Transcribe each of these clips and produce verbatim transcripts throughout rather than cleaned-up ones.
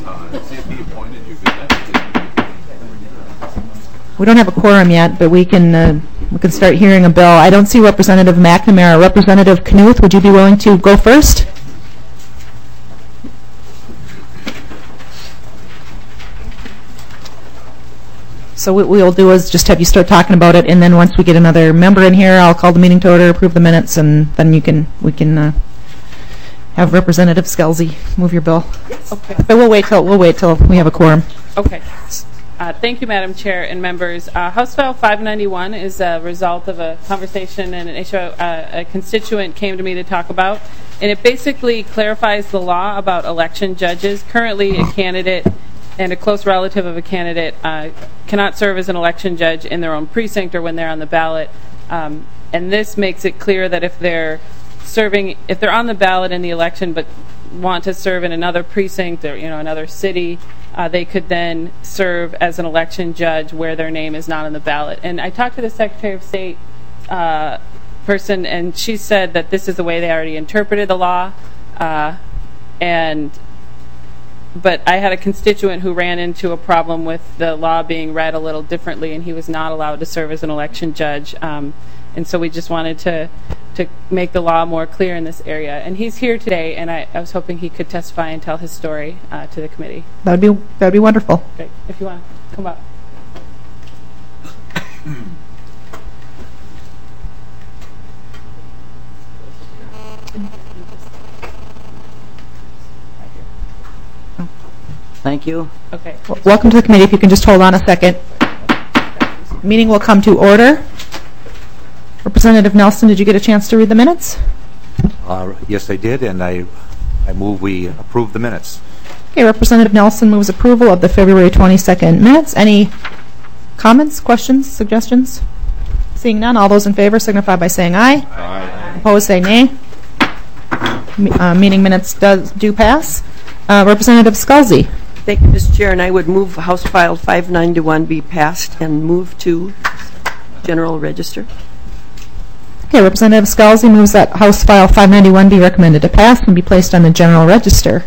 We don't have a quorum yet, but we can uh, we can start hearing a bill. I don't see Representative McNamara. Representative Knuth, would you be willing to go first? So what we'll do is just have you start talking about it, and then once we get another member in here, I'll call the meeting to order, approve the minutes, and then you can we can uh, have Representative Scelzi move your bill. Yes. Okay. But we'll wait till we'll wait till we have a quorum. Okay. Uh, thank you, Madam Chair and members. Uh, House File five ninety-one is a result of a conversation and an issue uh, a constituent came to me to talk about, and it basically clarifies the law about election judges. Currently, a candidate and a close relative of a candidate uh, cannot serve as an election judge in their own precinct or when they're on the ballot. Um, and this makes it clear that if they're serving, if they're on the ballot in the election but want to serve in another precinct or you know another city, uh, they could then serve as an election judge where their name is not on the ballot. And I talked to the Secretary of State uh, person, and she said that this is the way they already interpreted the law, uh, and. But I had a constituent who ran into a problem with the law being read a little differently, and he was not allowed to serve as an election judge. Um, and so we just wanted to to make the law more clear in this area. And he's here today, and I, I was hoping he could testify and tell his story uh, to the committee. That would be that would be wonderful. Okay, if you want to come up. Thank you. Okay. W welcome to the committee. If you can just hold on a second. Meeting will come to order. Representative Nelson, did you get a chance to read the minutes? Uh, yes, I did, and I, I move we approve the minutes. Okay, Representative Nelson moves approval of the February twenty-second minutes. Any comments, questions, suggestions? Seeing none, all those in favor signify by saying aye. Aye. Opposed, say nay. Me uh, meeting minutes does do pass. Uh, Representative Scelzi. Thank you, Mister Chair, and I would move House File five ninety-one be passed and move to General Register. Okay, Representative Scelzi moves that House File five ninety-one be recommended to pass and be placed on the General Register.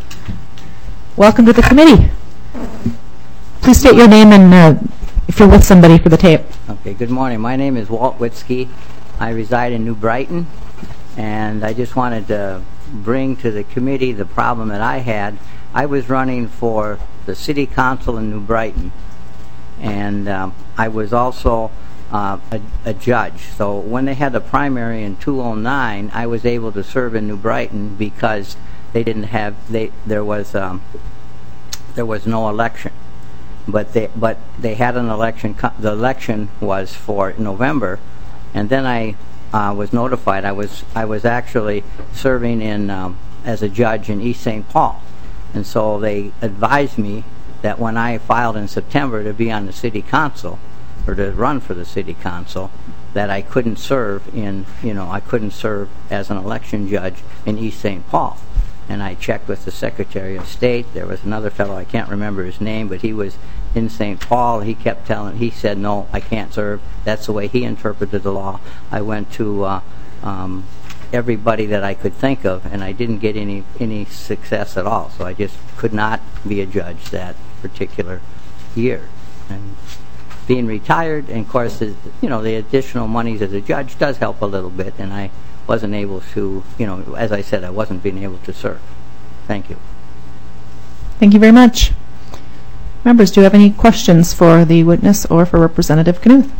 Welcome to the committee. Please state your name and uh, if you're with somebody for the tape. Okay, good morning. My name is Walt Witzke. I reside in New Brighton, and I just wanted to bring to the committee the problem that I had. I was running for the City Council in New Brighton, and um, I was also uh, a, a judge. So when they had the primary in two oh nine, I was able to serve in New Brighton because they didn't have they there was um, there was no election, but they but they had an election. The election was for November, and then I uh, was notified. I was I was actually serving in um, as a judge in East Saint Paul. And so they advised me that when I filed in September to be on the city council, or to run for the city council, that I couldn't serve in, you know, I couldn't serve as an election judge in East Saint Paul. And I checked with the Secretary of State. There was another fellow, I can't remember his name, but he was in Saint Paul. He kept telling, he said, no, I can't serve. That's the way he interpreted the law. I went to uh, um, everybody that I could think of, and I didn't get any any success at all. So I just could not be a judge that particular year. And being retired, and of course, the, you know, the additional monies as a judge does help a little bit, and I wasn't able to, you know, as I said, I wasn't being able to serve. Thank you. Thank you very much. Members, do you have any questions for the witness or for Representative Knuth?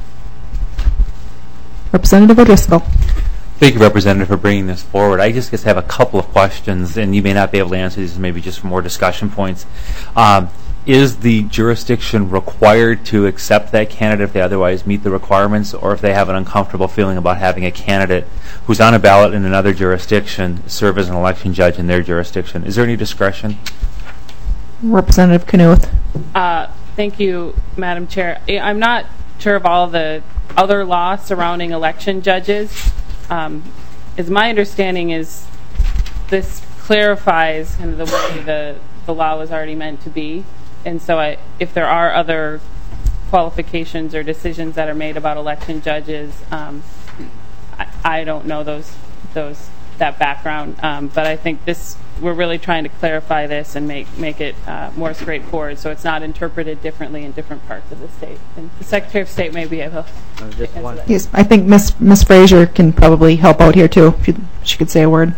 Representative O'Driscoll. Thank you, Representative, for bringing this forward. I just, just have a couple of questions, and you may not be able to answer these, maybe just for more discussion points. Um, is the jurisdiction required to accept that candidate if they otherwise meet the requirements, or if they have an uncomfortable feeling about having a candidate who's on a ballot in another jurisdiction serve as an election judge in their jurisdiction? Is there any discretion? Representative Knuth. Uh, thank you, Madam Chair. I'm not sure of all the other law surrounding election judges. Um, as my understanding is, this clarifies kind of the way the, the law was already meant to be. And so I, if there are other qualifications or decisions that are made about election judges, um, I, I don't know those those that background. Um, but I think this, we're really trying to clarify this and make make it uh, more straightforward, so it's not interpreted differently in different parts of the state. And the Secretary of State may be able to answer that. Yes, I think Miss Miss Fraser can probably help out here too, if you, she could say a word.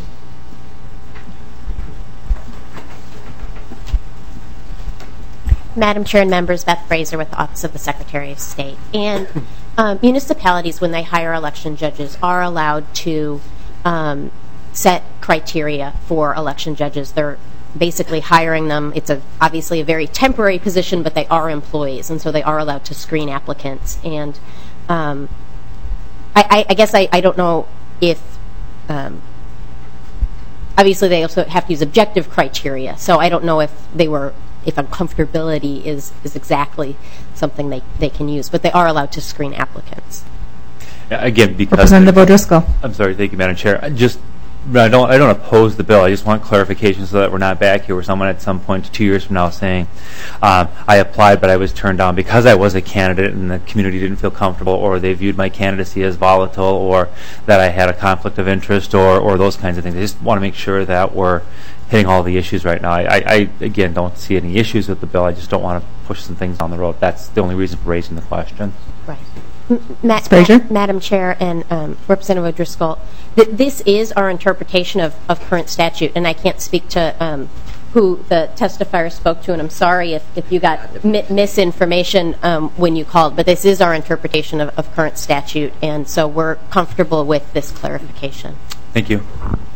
Madam Chair and members, Beth Fraser with the Office of the Secretary of State. And um, municipalities, when they hire election judges, are allowed to um, set criteria for election judges. They're basically hiring them. It's a, obviously a very temporary position, but they are employees, and so they are allowed to screen applicants. And um, I, I, I guess I, I don't know if, um, obviously they also have to use objective criteria, so I don't know if they were if uncomfortability is, is exactly something they, they can use. But they are allowed to screen applicants. Again, because... Representative O'Driscoll. I'm sorry. Thank you, Madam Chair. I just, I don't, I don't oppose the bill. I just want clarification so that we're not back here where someone at some point two years from now saying, um, I applied but I was turned down because I was a candidate and the community didn't feel comfortable, or they viewed my candidacy as volatile, or that I had a conflict of interest, or, or those kinds of things. I just want to make sure that we're hitting all the issues right now. I, I, I, again, don't see any issues with the bill. I just don't want to push some things down the road. That's the only reason for raising the question. Right. M- Ma- Fraser? Ma- Madam Chair and um, Representative O'Driscoll, th- this is our interpretation of, of current statute, and I can't speak to um, who the testifier spoke to, and I'm sorry if, if you got mi- misinformation um, when you called, but this is our interpretation of, of current statute, and so we're comfortable with this clarification. Thank you.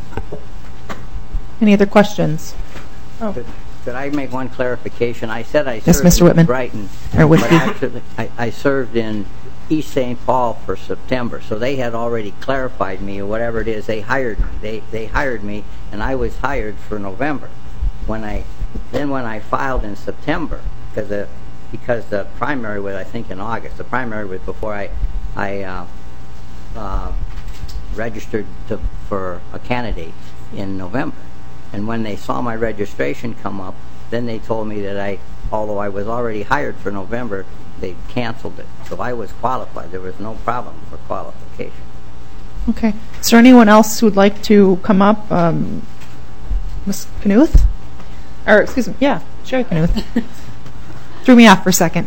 Any other questions? Oh. Could, could I make one clarification? I said I Yes, served Mister in Whitman. Brighton, Or but Whitby. actually I, I served in East Saint Paul for September, so they had already clarified me, or whatever it is. They hired me. They they hired me, and I was hired for November. When I then when I filed in September, because the because the primary was, I think, in August. The primary was before I I uh, uh, registered to, for a candidate in November. And when they saw my registration come up, then they told me that I, although I was already hired for November, they canceled it. So I was qualified. There was no problem for qualification. Okay. Is there anyone else who would like to come up? Um, Miz Knuth? Or, excuse me, yeah, Sherry Knuth. Threw me off for a second.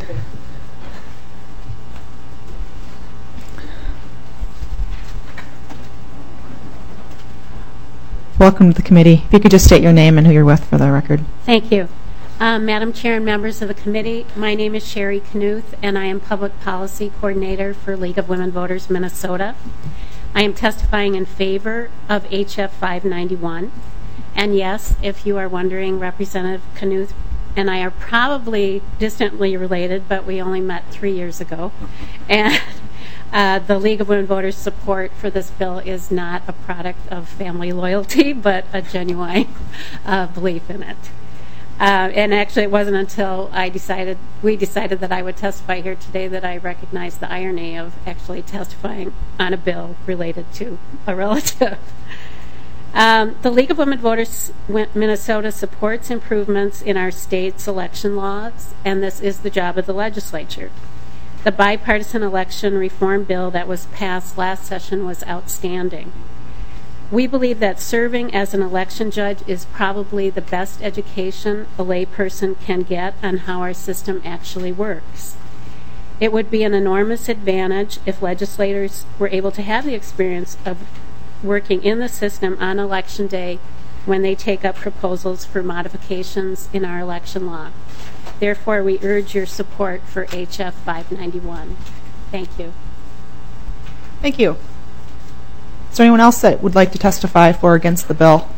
Welcome to the committee. If you could just state your name and who you're with for the record. Thank you. Um, Madam Chair and members of the committee, my name is Sherry Knuth, and I am Public Policy Coordinator for League of Women Voters Minnesota. I am testifying in favor of H F five ninety-one. And yes, if you are wondering, Representative Knuth and I are probably distantly related, but we only met three years ago. And Uh, the League of Women Voters support for this bill is not a product of family loyalty, but a genuine uh, belief in it. Uh, and actually, it wasn't until I decided, we decided that I would testify here today that I recognized the irony of actually testifying on a bill related to a relative. Um, the League of Women Voters Minnesota supports improvements in our state's election laws, and this is the job of the legislature. The bipartisan election reform bill that was passed last session was outstanding. We believe that serving as an election judge is probably the best education a layperson can get on how our system actually works. It would be an enormous advantage if legislators were able to have the experience of working in the system on election day when they take up proposals for modifications in our election law. Therefore, we urge your support for H F five ninety-one. Thank you. Thank you. Is there anyone else that would like to testify for or against the bill?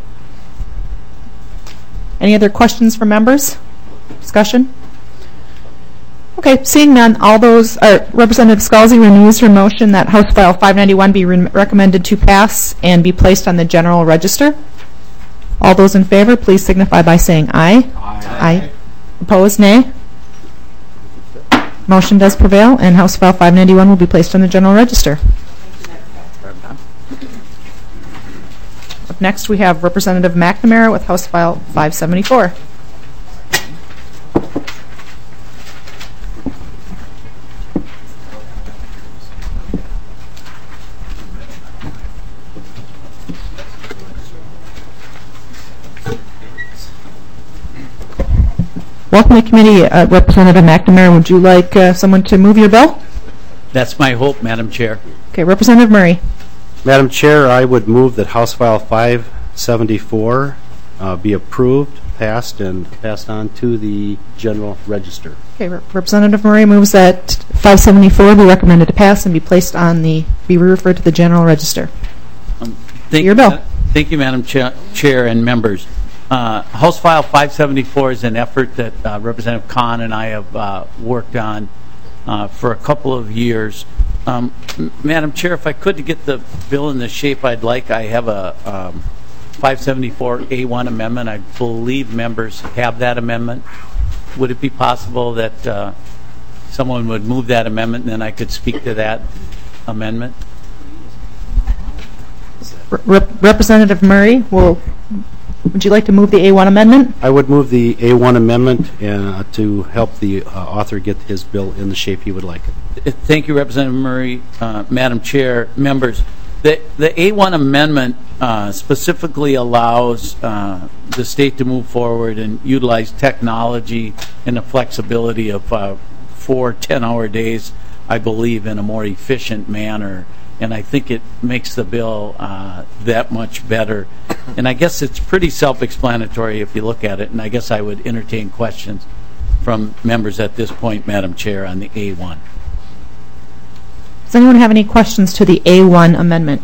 Any other questions from members? Discussion? Okay, seeing none, all those, uh, Representative Scalzi renews her motion that House File five ninety-one be re recommended to pass and be placed on the general register. All those in favor, please signify by saying aye. Aye. Aye. Opposed, nay. Motion does prevail, and House File five ninety-one will be placed on the general register. Up next, we have Representative McNamara with House File five seventy-four. Welcome to the committee. Uh, Representative McNamara, would you like uh, someone to move your bill? That's my hope, Madam Chair. Okay, Representative Murray. Madam Chair, I would move that House File five seventy-four uh, be approved, passed, and passed on to the General Register. Okay, Re- Representative Murray moves that five seventy-four be recommended to pass and be placed on the, be referred to the General Register. Um, thank Your bill. You, thank you, Madam Cha- Chair and members. Uh, House File five seventy-four is an effort that uh, Representative Kahn and I have uh, worked on uh, for a couple of years. Um, M- Madam Chair, if I could, to get the bill in the shape I'd like, I have a um, five seventy-four A one amendment. I believe members have that amendment. Would it be possible that uh, someone would move that amendment and then I could speak to that amendment? Re- Representative Murray, will, would you like to move the A one amendment? I would move the A one amendment uh, to help the uh, author get his bill in the shape he would like it. Thank you, Representative Murray, uh, Madam Chair, members. The, the A one amendment uh, specifically allows uh, the state to move forward and utilize technology and the flexibility of uh, four ten-hour days, I believe, in a more efficient manner. And I think it makes the bill uh, that much better. And I guess it's pretty self-explanatory if you look at it. And I guess I would entertain questions from members at this point, Madam Chair, on the A one. Does anyone have any questions to the A one amendment?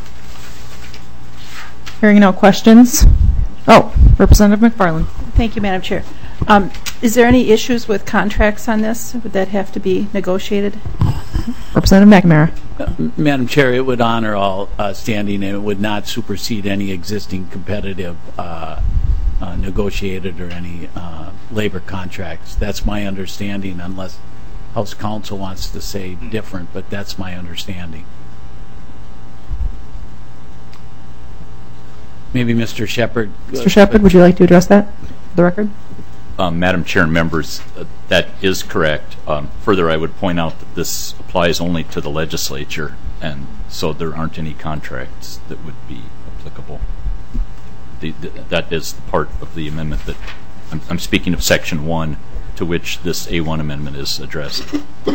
Hearing no questions. Oh, Representative McFarland. Thank you, Madam Chair. Um, is there any issues with contracts on this? Would that have to be negotiated? Representative McNamara. Uh, Madam Chair, it would honor all uh, standing, and it would not supersede any existing competitive uh, uh, negotiated or any uh, labor contracts. That's my understanding, unless House Counsel wants to say different, but that's my understanding. Maybe Mister Shepard. Mister Shepard, would you like to address that for the record? Um, Madam Chair and members, uh, that is correct. Um, further, I would point out that this applies only to the legislature, and so there aren't any contracts that would be applicable. The, the, that is part of the amendment that I'm, I'm speaking of Section one, to which this A one amendment is addressed.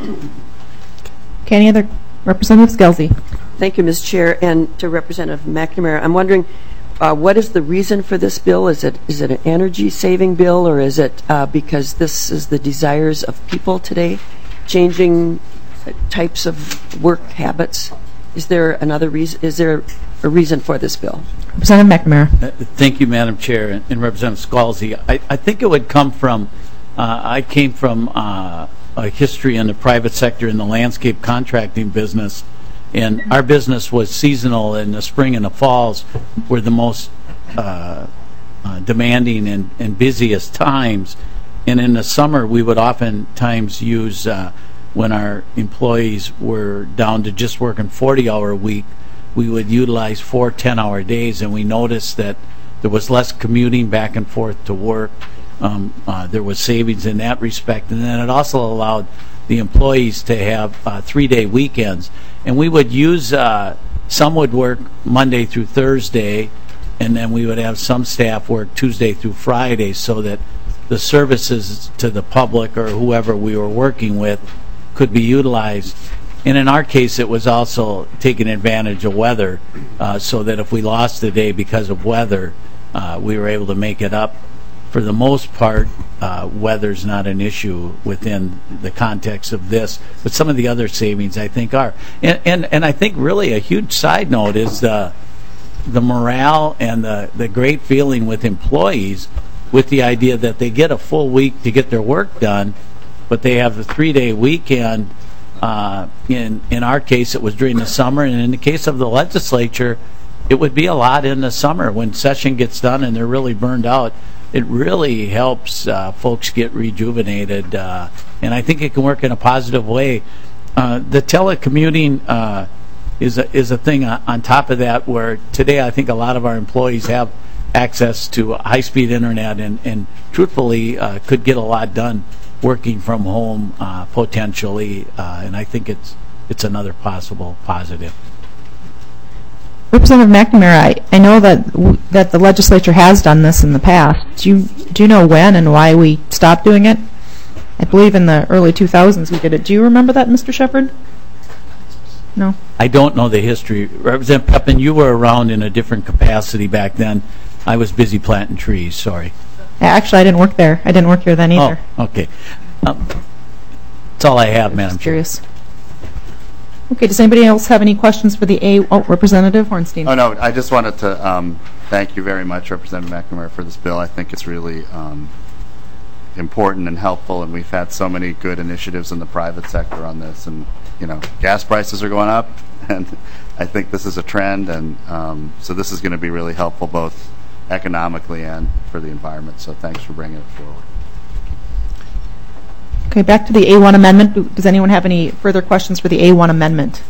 Okay, any other? Representative Scelzi. Thank you, Miz Chair, and to Representative McNamara. I'm wondering, uh, what is the reason for this bill? Is it is it an energy-saving bill, or is it uh, because this is the desires of people today, changing types of work habits? Is there another reason? Is there a reason for this bill? Representative McNamara. Uh, thank you, Madam Chair, and, and Representative Scelzi. I, I think it would come from. Uh, I came from uh, a history in the private sector in the landscape contracting business, and our business was seasonal. In the spring and the falls were the most uh, uh, demanding and, and busiest times. And in the summer, we would oftentimes use, uh, when our employees were down to just working forty-hour a week, we would utilize four ten-hour days, and we noticed that there was less commuting back and forth to work. Um, uh, there was savings in that respect, and then it also allowed the employees to have uh, three-day weekends. And we would use, uh, some would work Monday through Thursday, and then we would have some staff work Tuesday through Friday, so that the services to the public or whoever we were working with could be utilized. And in our case, it was also taking advantage of weather, uh, so that if we lost a day because of weather, uh, we were able to make it up. For the most part, uh, weather's not an issue within the context of this, but some of the other savings, I think, are. And and, and I think really a huge side note is the the morale and the, the great feeling with employees, with the idea that they get a full week to get their work done, but they have a three-day weekend. Uh, in in our case, it was during the summer, and in the case of the legislature, it would be a lot in the summer when session gets done and they're really burned out. It really helps uh, folks get rejuvenated, uh, and I think it can work in a positive way. Uh, the telecommuting uh, is a, is a thing on top of that, where today I think a lot of our employees have access to high-speed internet, and, and truthfully uh, could get a lot done working from home uh, potentially, uh, and I think it's it's another possible positive. Representative McNamara, I, I know that w that the legislature has done this in the past. Do you do you know when and why we stopped doing it. I believe in the early two thousands we did it. Do you remember that, Mister Shepherd? No? I don't know the history. Representative Pepin, you were around in a different capacity back then. I was busy planting trees, sorry. Actually, I didn't work there. I didn't work here then either. Oh, okay. Um, that's all I have, Madam Chair. Curious. Okay, does anybody else have any questions for the A? Oh, Representative Hornstein. Oh, no, I just wanted to um, thank you very much, Representative McNamara, for this bill. I think it's really um, important and helpful, and we've had so many good initiatives in the private sector on this. And, you know, gas prices are going up, and I think this is a trend, and um, so this is going to be really helpful both economically and for the environment. So thanks for bringing it forward. Okay, back to the A one amendment. Does anyone have any further questions for the A one amendment?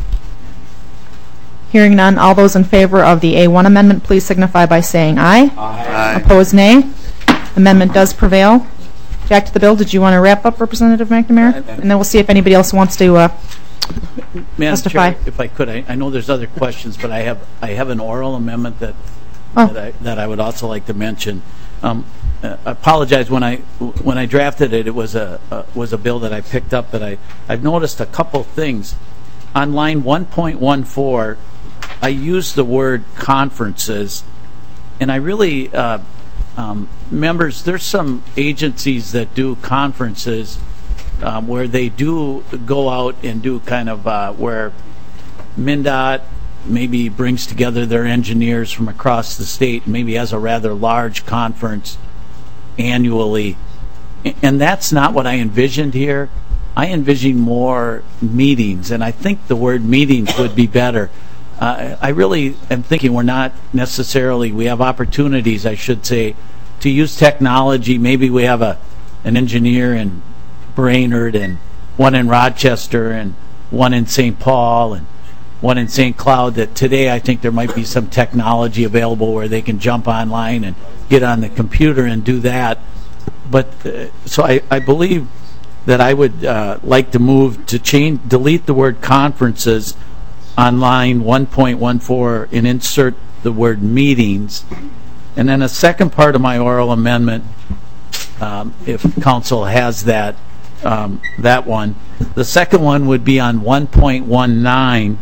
Hearing none, all those in favor of the A one amendment, please signify by saying aye. Aye. Opposed, nay. Amendment does prevail. Back to the bill. Did you want to wrap up, Representative McNamara? And then we'll see if anybody else wants to uh, Madam testify. Chair, if I could, I, I know there's other questions, but I have I have an oral amendment that Oh. that, I, that I would also like to mention. Um, uh, I apologize when I when I drafted it. It was a uh, was a bill that I picked up, but I I've noticed a couple things on line one point one four. I used the word conferences, and I really uh, um, members. There's some agencies that do conferences um, where they do go out and do kind of uh, where MnDOT maybe brings together their engineers from across the state, maybe has a rather large conference annually. And that's not what I envisioned here. I envision more meetings, and I think the word meetings would be better. Uh, I really am thinking we're not necessarily, we have opportunities, I should say, to use technology. Maybe we have a an engineer in Brainerd and one in Rochester and one in Saint Paul and one in Saint Cloud, that today I think there might be some technology available where they can jump online and get on the computer and do that. But uh, so I, I believe that I would uh, like to move to change, delete the word conferences on line one point one four and insert the word meetings. And then a second part of my oral amendment, um, if council has that, um, that one. The second one would be on one point one nine.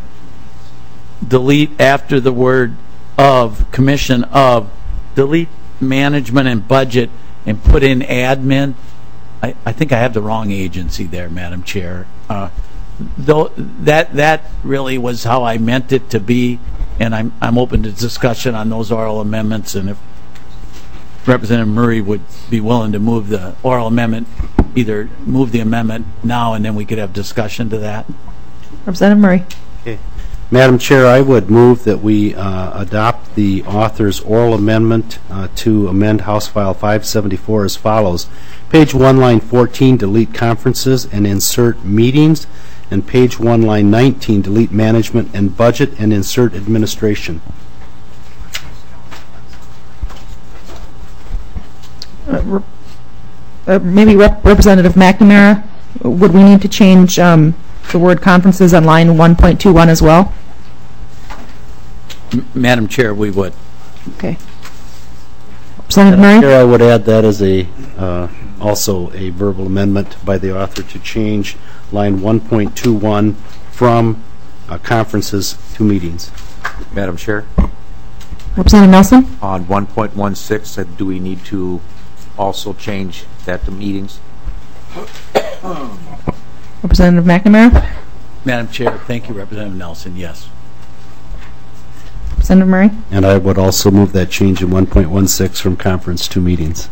Delete after the word of, commission of, delete management and budget and put in admin. I, I think I have the wrong agency there, Madam Chair. Uh, though that that really was how I meant it to be, and I'm I'm open to discussion on those oral amendments. And if Representative Murray would be willing to move the oral amendment, either move the amendment now and then we could have discussion to that. Representative Murray. Okay. Madam Chair, I would move that we uh, adopt the author's oral amendment uh, to amend House File five seventy-four as follows. Page one, line fourteen, delete conferences and insert meetings. And page one, line nineteen, delete management and budget and insert administration. Uh, rep- uh, maybe Rep- Representative McNamara, would we need to change um, the word conferences on line one point two one as well? M- Madam Chair, we would. Okay. Representative Murray? Chair, I would add that as a uh, also a verbal amendment by the author to change line one point two one from uh, conferences to meetings. Madam Chair, Representative Nelson? on one point one six, uh, do we need to also change that to meetings? Representative McNamara? Madam Chair, thank you, Representative Nelson. Yes. Representative Murray? And I would also move that change in one point one six from conference to meetings.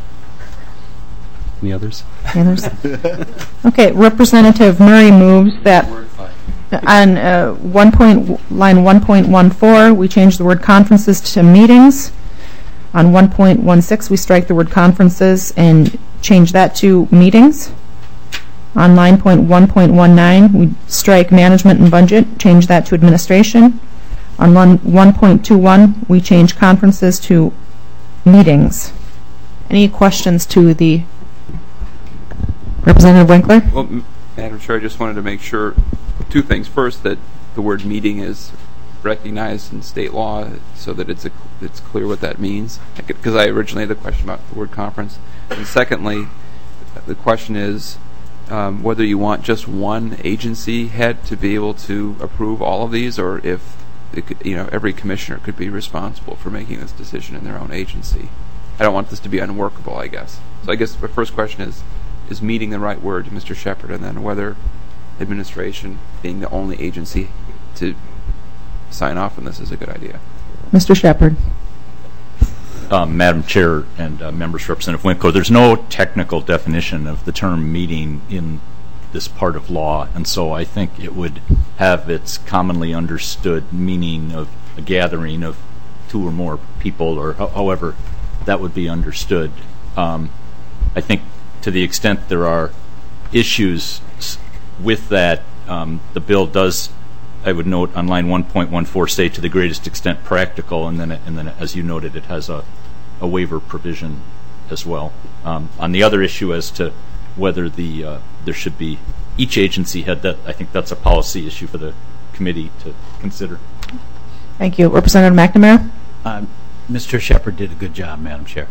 Any others? Any others? Okay, Representative Murray moves that on uh, one point, line one point one four, we change the word conferences to meetings. On one point one six, we strike the word conferences and change that to meetings. On line one point one nine, we strike management and budget, change that to administration. On one point two one, we change conferences to meetings. Any questions to the Representative Winkler? Well, M- Madam Chair, I just wanted to make sure two things. First, that the word meeting is recognized in state law so that it's a, it's clear what that means, because I originally had the question about the word conference. And secondly, the question is um, whether you want just one agency head to be able to approve all of these, or if it could, you know, every commissioner could be responsible for making this decision in their own agency. I don't want this to be unworkable, I guess. So I guess the first question is, is meeting the right word, Mister Shepard, and then whether administration, being the only agency to sign off on this, is a good idea. Mister Shepard. Um, Madam Chair and uh, members, Representative Winkler, there's no technical definition of the term meeting in this part of law, and so I think it would have its commonly understood meaning of a gathering of two or more people, or ho- however that would be understood. Um, I think to the extent there are issues with that, um, the bill does, I would note on line one point one four, say to the greatest extent practical, and then and then as you noted, it has a, a waiver provision as well. Um, on the other issue as to whether the uh, there should be each agency head, that I think that's a policy issue for the committee to consider. Thank you. Representative McNamara? Um, Mister Shepard did a good job, Madam Chair.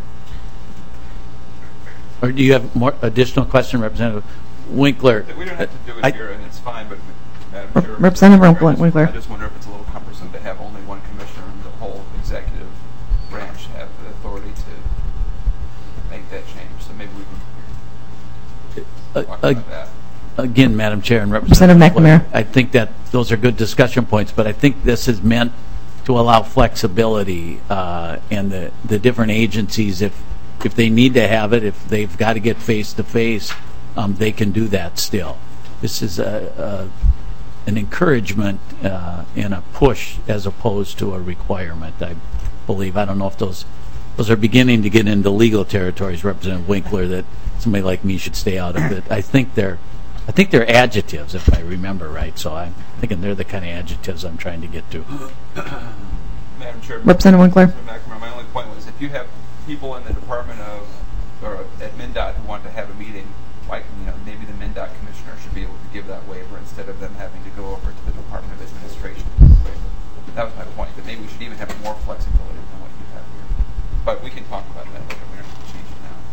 Or do you have more additional question, Representative Winkler? We don't have to do it I, here, and it's fine, but Madam Chair, Representative I just, Winkler. I just wonder if it's a little cumbersome to have only one commissioner and the whole executive branch have the authority to make that change. So maybe we can uh, talk uh, about that. Again, Madam Chair and Representative Representative McNamara, I think that those are good discussion points, but I think this is meant to allow flexibility uh, and the, the different agencies, if if they need to have it, if they've got to get face-to-face, um, they can do that still. This is a, a, an encouragement uh, and a push as opposed to a requirement, I believe. I don't know if those those are beginning to get into legal territories, Representative Winkler, that somebody like me should stay out of it. I think they're I think they're adjectives, if I remember right, so I'm thinking they're the kind of adjectives I'm trying to get to. Madam Chair, Representative Winkler. McNamara, my only point was, if you have people in the Department of, or at MnDOT who want to have a meeting, like, you know, maybe the MnDOT commissioner should be able to give that waiver instead of them having to go over to the Department of Administration. That was my point, that maybe we should even have more flexibility than what you have here. But we can talk about that later. We don't have to change it now.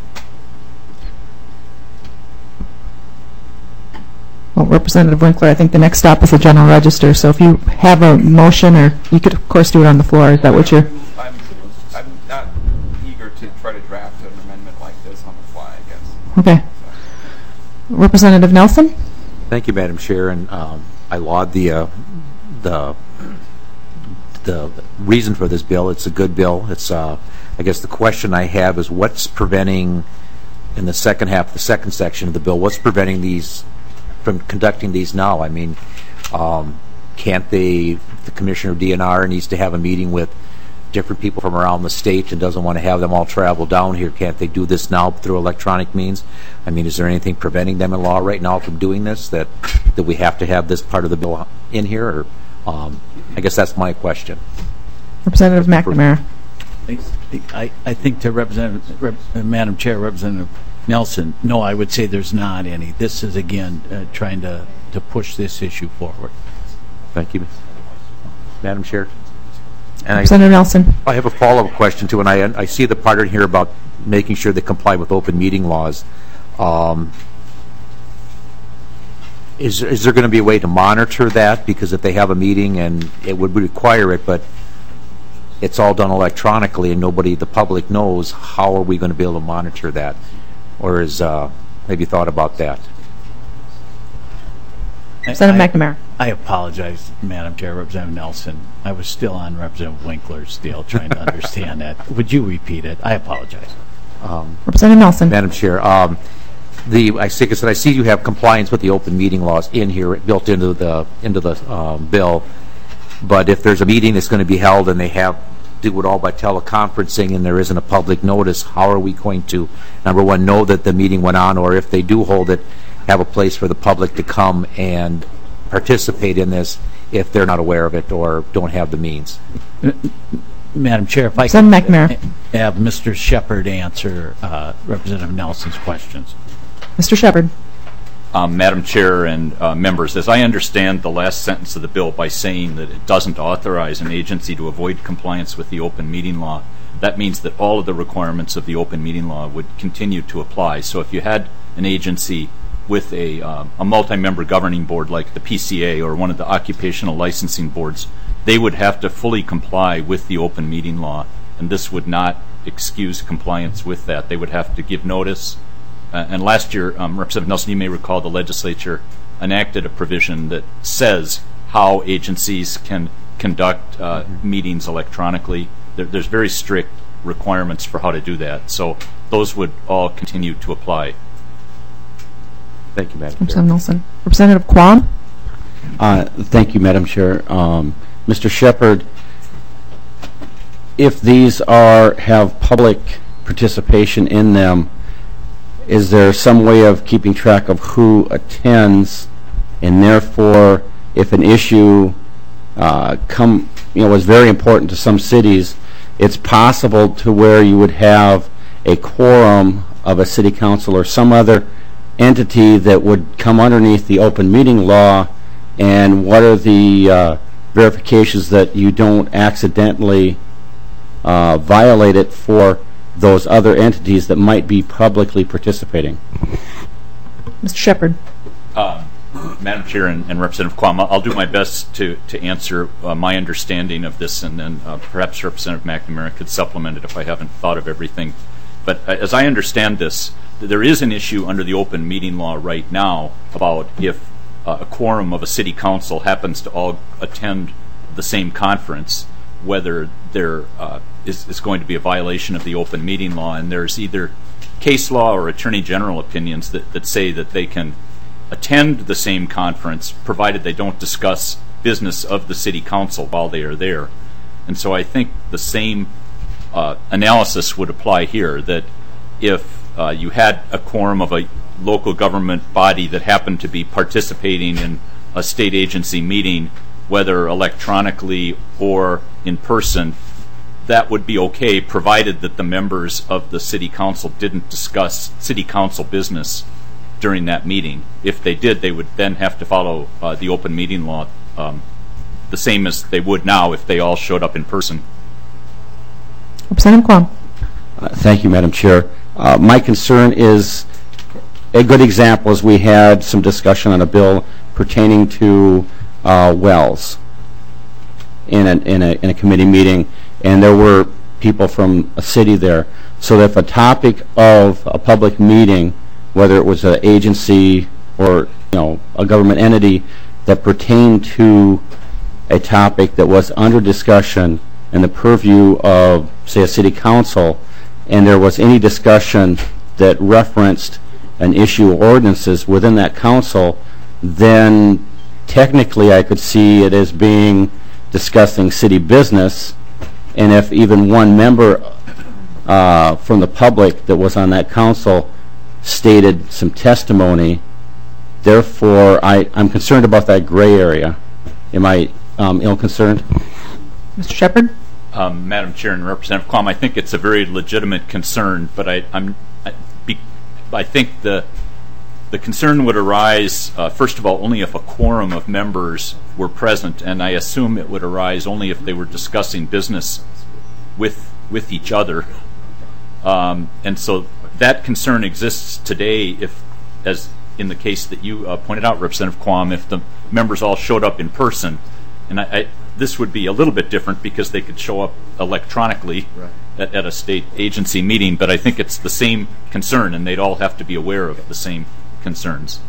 Well, Representative Winkler, I think the next stop is the General Register, so if you have a motion, or you could, of course, do it on the floor. Is that what you're... I'm, I'm not eager to try to draft an amendment like this on the fly, I guess. Okay. So. Representative Nelson? Thank you, Madam Chair, and um, I laud the, uh, the the reason for this bill. It's a good bill. It's, uh, I guess the question I have is what's preventing, in the second half, the second section of the bill, what's preventing these from conducting these now? I mean, um, can't they, the Commissioner of D N R needs to have a meeting with different people from around the state and doesn't want to have them all travel down here. Can't they do this now through electronic means? I mean, is there anything preventing them in law right now from doing this, that that we have to have this part of the bill in here? Or um, I guess that's my question. Representative McNamara. I, I think to Representative, Rep, uh, Madam Chair, Representative Nelson, no, I would say there's not any. This is, again, uh, trying to, to push this issue forward. Thank you, Madam Chair. And Representative I, Nelson. I have a follow-up question, too, and I, I see the part in here about making sure they comply with open meeting laws. Um, is, is there going to be a way to monitor that? Because if they have a meeting and it would require it, but it's all done electronically and nobody, the public knows, how are we going to be able to monitor that? Or is, uh, have you thought about that? Representative I, McNamara. I apologize, Madam Chair, Representative Nelson. I was still on Representative Winkler's deal trying to understand that. Would you repeat it? I apologize. Um, Representative Nelson. Madam Chair, um, the I see, I see you have compliance with the open meeting laws in here, built into the into the um, bill. But if there's a meeting that's going to be held and they have do it all by teleconferencing and there isn't a public notice, how are we going to, number one, know that the meeting went on, or if they do hold it, have a place for the public to come and participate in this if they're not aware of it or don't have the means? Madam Chair, if I Senator could McNamara. have Mister Shepard answer uh, Representative Nelson's questions. Mister Shepard. Um, Madam Chair and uh, members, as I understand the last sentence of the bill by saying that it doesn't authorize an agency to avoid compliance with the open meeting law, that means that all of the requirements of the open meeting law would continue to apply. So if you had an agency with a, uh, a multi-member governing board like the P C A or one of the occupational licensing boards, they would have to fully comply with the open meeting law, and this would not excuse compliance with that. They would have to give notice. Uh, and last year, um, Representative Nelson, you may recall the legislature enacted a provision that says how agencies can conduct uh, mm-hmm. meetings electronically. There, there's very strict requirements for how to do that. So those would all continue to apply. Thank you, Madam Chair. Representative Nelson. Representative Quam? Uh, thank you, Madam Chair. Um, Mister Shepard, if these are have public participation in them, is there some way of keeping track of who attends, and therefore, if an issue uh, come, you know, was very important to some cities, it's possible to where you would have a quorum of a city council or some other entity that would come underneath the open meeting law, and what are the uh, verifications that you don't accidentally uh, violate it for those other entities that might be publicly participating? Mister Shepard. Uh, Madam Chair and, and Representative Quam, I'll do my best to, to answer uh, my understanding of this, and then uh, perhaps Representative McNamara could supplement it if I haven't thought of everything. But uh, as I understand this, there is an issue under the open meeting law right now about if uh, a quorum of a city council happens to all attend the same conference, whether there uh, is, is going to be a violation of the open meeting law. And there's either case law or attorney general opinions that, that say that they can attend the same conference provided they don't discuss business of the city council while they are there. And so I think the same uh, analysis would apply here, that if uh, you had a quorum of a local government body that happened to be participating in a state agency meeting, whether electronically or in person, that would be okay provided that the members of the city council didn't discuss city council business during that meeting. If they did, they would then have to follow uh, the open meeting law, um, the same as they would now if they all showed up in person. Representative Quam. Uh, thank you, Madam Chair. Uh, my concern is, a good example is we had some discussion on a bill pertaining to uh, wells in a, in, a, in a committee meeting, and there were people from a city there. So if a topic of a public meeting, whether it was an agency or, you know, a government entity that pertained to a topic that was under discussion in the purview of, say, a city council, and there was any discussion that referenced an issue or ordinances within that council, then technically I could see it as being discussing city business. And if even one member uh, from the public that was on that council stated some testimony, therefore I, I'm concerned about that gray area. Am I um, ill-concerned? Mister Shepard? Um, Madam Chair and Representative Quam, I think it's a very legitimate concern, but I, I'm, I, be, I think the the concern would arise, uh, first of all, only if a quorum of members were present, and I assume it would arise only if they were discussing business with with each other. Um, and so that concern exists today if, as in the case that you uh, pointed out, Representative Quam, if the members all showed up in person. And I, I, this would be a little bit different because they could show up electronically right. at, at a state agency meeting, but I think it's the same concern, and they'd all have to be aware of the same concerns.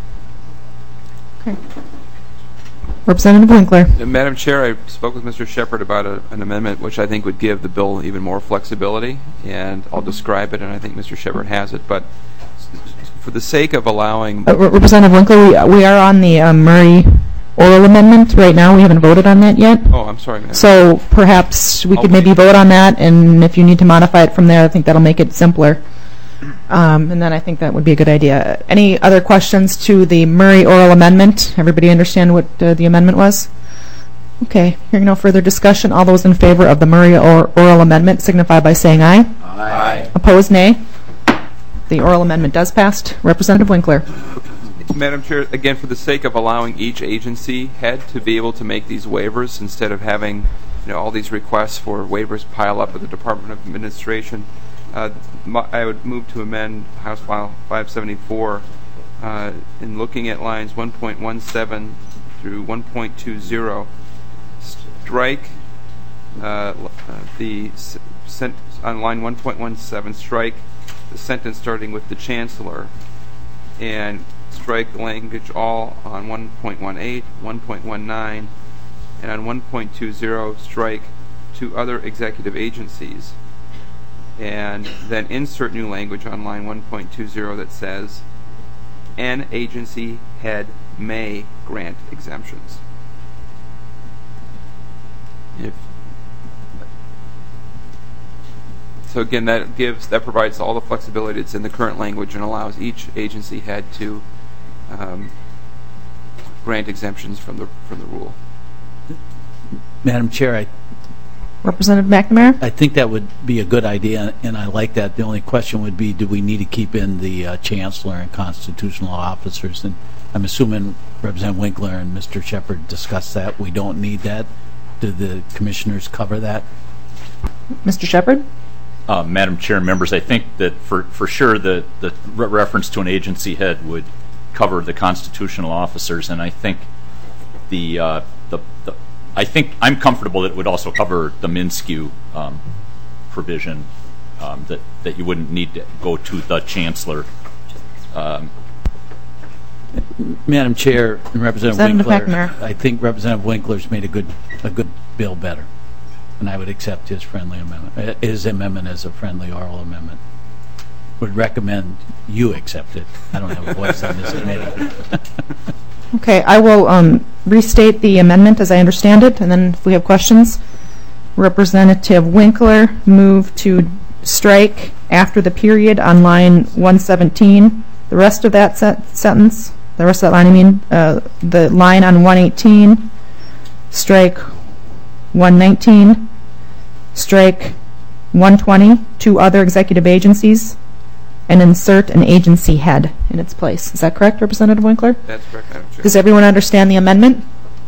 Okay. Representative Winkler. Uh, Madam Chair, I spoke with Mister Shepard about a, an amendment which I think would give the bill even more flexibility, and I'll describe it, and I think Mister Shepard has it. But for the sake of allowing... Uh, Representative Winkler, we, we are on the uh, Murray oral amendment right now. We haven't voted on that yet. Oh, I'm sorry, Madam. So perhaps we I'll could wait. maybe vote on that, and if you need to modify it from there, I think that'll make it simpler. Um, and then I think that would be a good idea. Any other questions to the Murray oral amendment? Everybody understand what uh, the amendment was? Okay. Hearing no further discussion, all those in favor of the Murray or oral amendment signify by saying aye. Aye. Opposed, nay. The oral amendment does pass. Representative Winkler. Madam Chair, again, for the sake of allowing each agency head to be able to make these waivers instead of having, you know, all these requests for waivers pile up at the Department of Administration, uh, mo- I would move to amend House File five seventy-four uh, in looking at lines one point one seven through one point two zero. Strike uh, uh, the s- sent on line one point one seven. Strike the sentence starting with the Chancellor, and strike the language all on one point one eight, one point one nine, and on one point two zero strike to other executive agencies, and then insert new language on line one point two zero that says an agency head may grant exemptions. If So again, that gives that provides all the flexibility that's in the current language and allows each agency head to um, grant exemptions from the from the rule. Madam Chair, I Representative McNamara? I think that would be a good idea, and I like that. The only question would be, do we need to keep in the uh, Chancellor and constitutional officers? And I'm assuming Representative Winkler and Mister Shepard discussed that. We don't need that. Do the commissioners cover that? Mister Shepard? Uh, Madam Chair and members, I think that for, for sure the, the re- reference to an agency head would cover the constitutional officers, and I think the, uh, the, the I think I'm comfortable that it would also cover the MnSCU um, provision, um, that, that you wouldn't need to go to the Chancellor. Um, Madam Chair and Representative, Representative Winkler, McNamara. I think Representative Winkler's made a good a good bill better, and I would accept his friendly amendment. uh, His amendment as a friendly oral amendment. Would recommend you accept it. I don't have a voice on this committee. Okay, I will um, restate the amendment as I understand it, and then if we have questions. Representative Winkler moved to strike after the period on line one seventeen. The rest of that set- sentence, the rest of that line, I mean, uh, the line on one eighteen, strike one nineteen, strike one twenty, two other executive agencies, and insert an agency head in its place. Is that correct, Representative Winkler? That's correct, Madam Chair. Does everyone understand the amendment?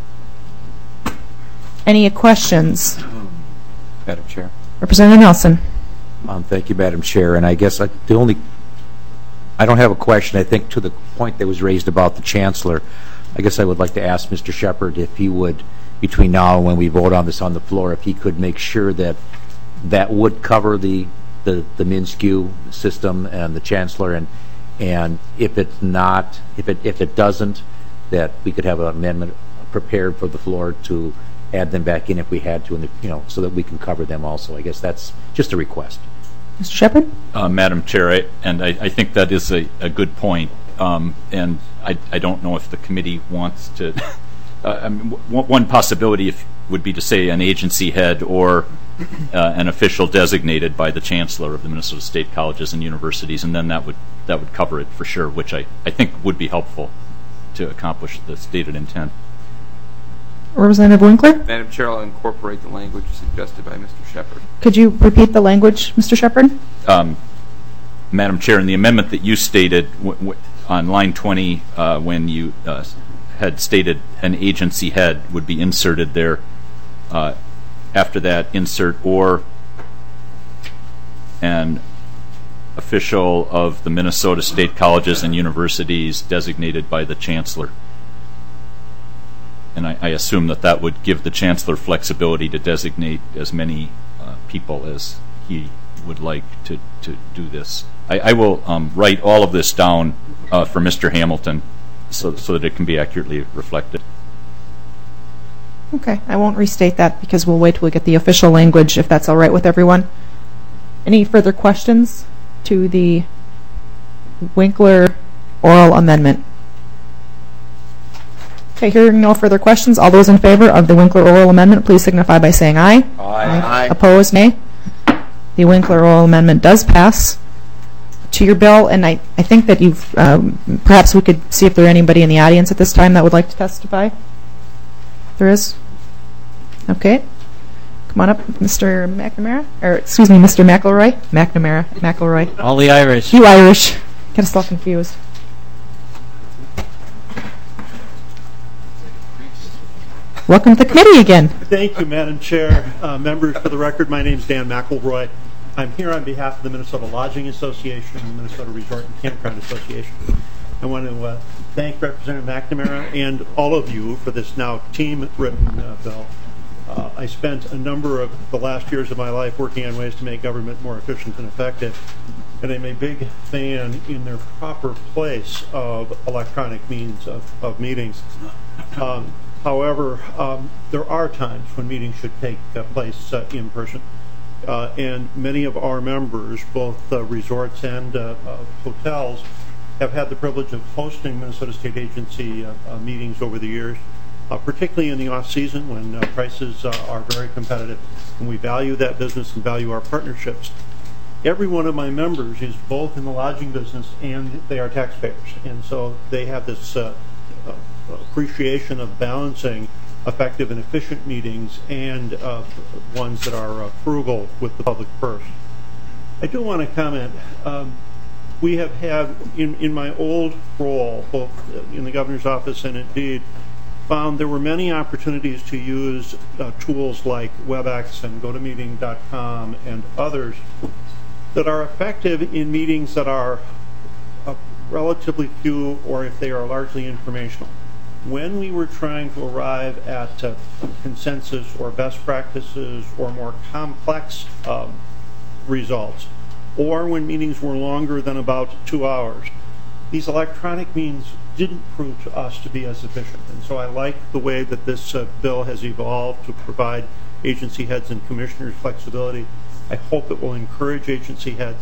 Any questions? Madam Chair. Representative Nelson. Um, thank you, Madam Chair. And I guess I, the only, I don't have a question. I think to the point that was raised about the Chancellor, I guess I would like to ask Mister Shepard if he would, between now and when we vote on this on the floor, if he could make sure that that would cover the the, the MnSCU system and the Chancellor, and and if it's not, if it if it doesn't, that we could have an amendment prepared for the floor to add them back in if we had to, and you know, so that we can cover them also. I guess that's just a request. Mister Shepard? Uh, Madam Chair, I, and I, I think that is a, a good point, um, and I, I don't know if the committee wants to. uh, I mean, w- one possibility if, would be to say an agency head or uh, an official designated by the Chancellor of the Minnesota State Colleges and Universities, and then that would that would cover it for sure, which I, I think would be helpful to accomplish the stated intent. Representative Winkler? Madam Chair, I'll incorporate the language suggested by Mister Shepard. Could you repeat the language, Mister Shepard? Um, Madam Chair, in the amendment that you stated w- w- on line twenty, uh, when you uh, had stated an agency head would be inserted there. Uh, after that, insert or an official of the Minnesota State Colleges and Universities designated by the Chancellor. And I, I assume that that would give the Chancellor flexibility to designate as many uh, people as he would like to, to do this. I, I will um, write all of this down uh, for Mister Hamilton so, so that it can be accurately reflected. Okay, I won't restate that because we'll wait till we get the official language, if that's all right with everyone. Any further questions to the Winkler oral amendment? Okay, hearing no further questions, all those in favor of the Winkler oral amendment, please signify by saying aye. Aye. Aye. Opposed, nay. The Winkler oral amendment does pass. To your bill, and I, I think that you've, um, perhaps we could see if there are anybody in the audience at this time that would like to testify. There is? Okay. Come on up, Mister McNamara, or excuse me, Mister McElroy. McNamara, McElroy. All the Irish. You Irish. Get us all confused. Welcome to the committee again. Thank you, Madam Chair. Uh, members, for the record, my name is Dan McElroy. I'm here on behalf of the Minnesota Lodging Association and the Minnesota Resort and Campground Association. I want to uh, thank Representative McNamara and all of you for this now team-written uh, bill. Uh, I spent a number of the last years of my life working on ways to make government more efficient and effective, and I'm a big fan in their proper place of electronic means of, of meetings. Um, however, um, there are times when meetings should take uh, place uh, in person. Uh, and many of our members, both uh, resorts and uh, uh, hotels, have had the privilege of hosting Minnesota State Agency uh, uh, meetings over the years, uh, particularly in the off-season when uh, prices uh, are very competitive, and we value that business and value our partnerships. Every one of my members is both in the lodging business and they are taxpayers, and so they have this uh, uh, appreciation of balancing effective and efficient meetings and uh, ones that are uh, frugal with the public purse. I do want to comment. Um, we have had, in, in my old role, both in the governor's office and indeed, found there were many opportunities to use uh, tools like WebEx and GoToMeeting dot com and others that are effective in meetings that are uh, relatively few or if they are largely informational. When we were trying to arrive at uh, consensus or best practices or more complex um, results, or when meetings were longer than about two hours, these electronic means didn't prove to us to be as efficient. And so I like the way that this uh, bill has evolved to provide agency heads and commissioners flexibility. I hope it will encourage agency heads.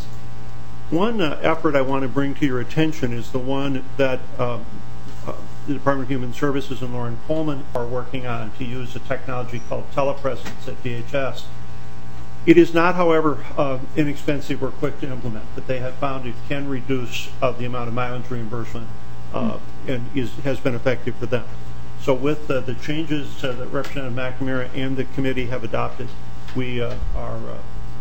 One uh, effort I want to bring to your attention is the one that um, uh, the Department of Human Services and Lauren Coleman are working on to use a technology called telepresence at D H S. It is not, however, uh, inexpensive or quick to implement, but they have found it can reduce uh, the amount of mileage reimbursement uh, and is, has been effective for them. So with uh, the changes uh, that Representative McNamara and the committee have adopted, we uh, are uh,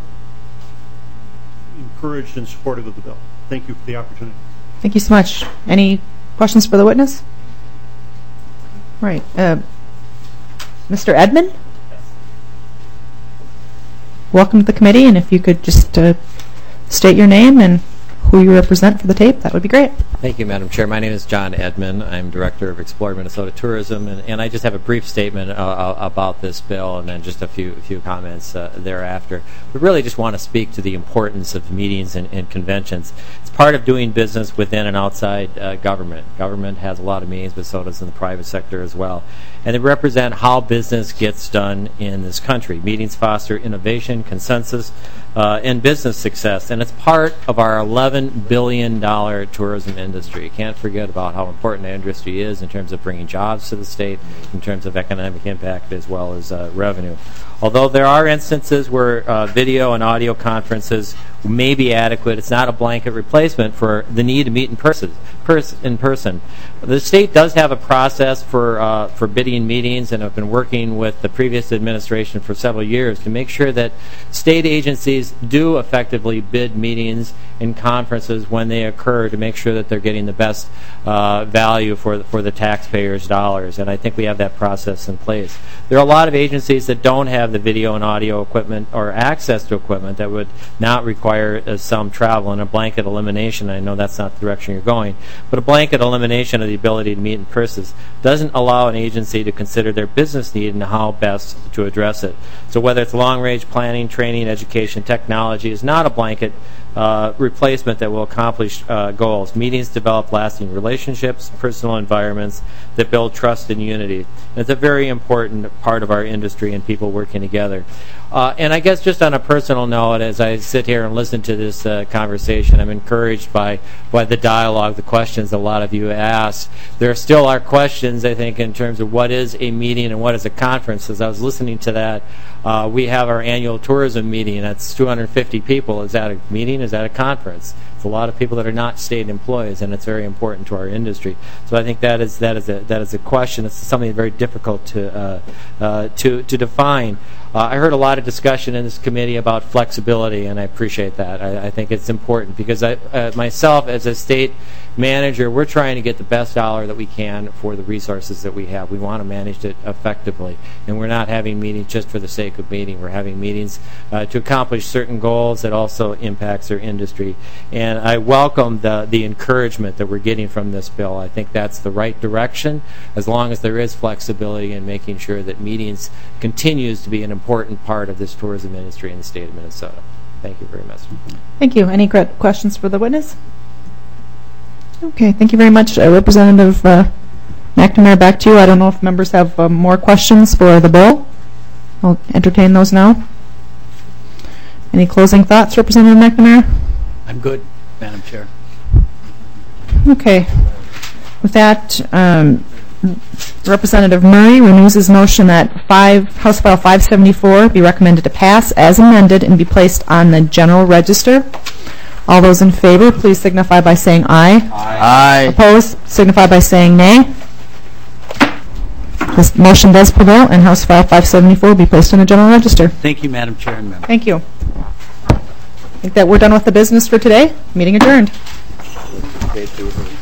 encouraged and supportive of the bill. Thank you for the opportunity. Thank you so much. Any questions for the witness? Right. Uh, Mister Edmond? Yes. Welcome to the committee, and if you could just uh, state your name and who you represent for the tape, that would be great. Thank you, Madam Chair. My name is John Edmond. I'm Director of Explore Minnesota Tourism, and, and I just have a brief statement uh, about this bill and then just a few few comments uh, thereafter. We really just want to speak to the importance of meetings and, and conventions. It's part of doing business within and outside uh, government. Government has a lot of meetings, but so does in the private sector as well. And they represent how business gets done in this country. Meetings foster innovation, consensus, uh, and business success, and it's part of our eleven billion dollars tourism industry. Can't forget about how important the industry is in terms of bringing jobs to the state, in terms of economic impact as well as uh, revenue. Although there are instances where uh, video and audio conferences may be adequate, it's not a blanket replacement for the need to meet in person. Pers- in person. The state does have a process for uh, for bidding meetings, and have been working with the previous administration for several years to make sure that state agencies do effectively bid meetings and conferences when they occur, to make sure that they're getting the best uh, value for the, for the taxpayers' dollars. And I think we have that process in place. There are a lot of agencies that don't have the video and audio equipment or access to equipment that would not require uh, some travel, and a blanket elimination. I know that's not the direction you're going, but a blanket elimination of the ability to meet in person doesn't allow an agency to consider their business need and how best to address it. So whether it's long-range planning, training, education, technology is not a blanket Uh, replacement that will accomplish uh, goals. Meetings develop lasting relationships, personal environments that build trust and unity. And it's a very important part of our industry and people working together. Uh, and I guess just on a personal note, as I sit here and listen to this uh, conversation, I'm encouraged by, by the dialogue, the questions a lot of you asked. There still are questions, I think, in terms of what is a meeting and what is a conference. As I was listening to that, uh, we have our annual tourism meeting. That's two hundred fifty people. Is that a meeting? Is that a conference? It's a lot of people that are not state employees, and it's very important to our industry. So I think that is that is a that is a question. It's something very difficult to uh, uh, to to define. Uh, I heard a lot of discussion in this committee about flexibility, and I appreciate that. I, I think it's important because I, uh, myself, as a state manager, we're trying to get the best dollar that we can for the resources that we have. We want to manage it effectively, and we're not having meetings just for the sake of meeting. We're having meetings uh, to accomplish certain goals that also impacts our industry. And I welcome the, the encouragement that we're getting from this bill. I think that's the right direction, as long as there is flexibility in making sure that meetings continues to be an important part of this tourism industry in the state of Minnesota. Thank you very much. Thank you. Any questions for the witness? Okay, thank you very much. Uh, Representative uh, McNamara, back to you. I don't know if members have uh, more questions for the bill. I'll entertain those now. Any closing thoughts, Representative McNamara? I'm good, Madam Chair. Okay. With that, um, Representative Murray renews his motion that five, House File five seventy-four be recommended to pass as amended and be placed on the General Register. All those in favor, please signify by saying aye. Aye. Opposed, signify by saying nay. This motion does prevail, and House File five seventy-four will be placed on the General Register. Thank you, Madam Chair and members. Thank you. I think that we're done with the business for today. Meeting adjourned.